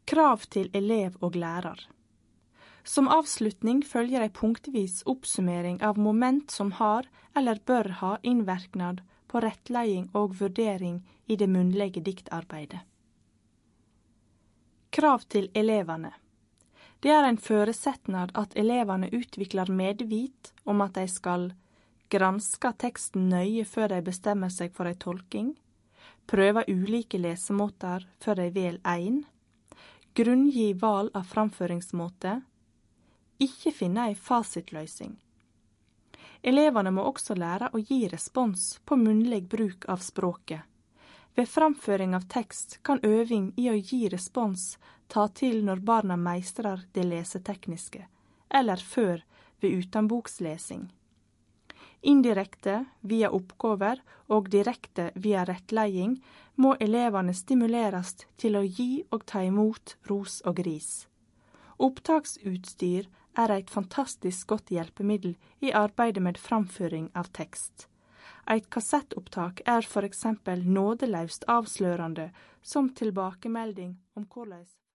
Krav til elev og lærer. Som avslutning følger ei punktvis oppsummering av moment som har eller bør ha innvirknad på rettleding og vurdering i det munnlige diktarbeidet. Krav til elevene. Det er en føresetnad at elevene utvikler medvit om at de skal granske teksten nøye før de bestemmer seg for ei tolking, prøve ulike lesemåter før de vel ein, grunngi val av framføringsmåte, ikke finne ei fasitløysing. Elevene må også lære å gi respons på munnlig bruk av språket. Ved framføring av tekst kan øving i å gi respons ta til når barna meistrer det lesetekniske, eller før ved utenbokslesing. Indirekte via oppgaver og direkte via rettleding må elevene stimuleres til å gi og ta imot ros og ris. Opptaksutstyr er et fantastisk godt hjelpemiddel i arbeidet med framføring av tekst. Et kassettopptak er for eksempel nådeløst avslørende som tilbakemelding om hvordan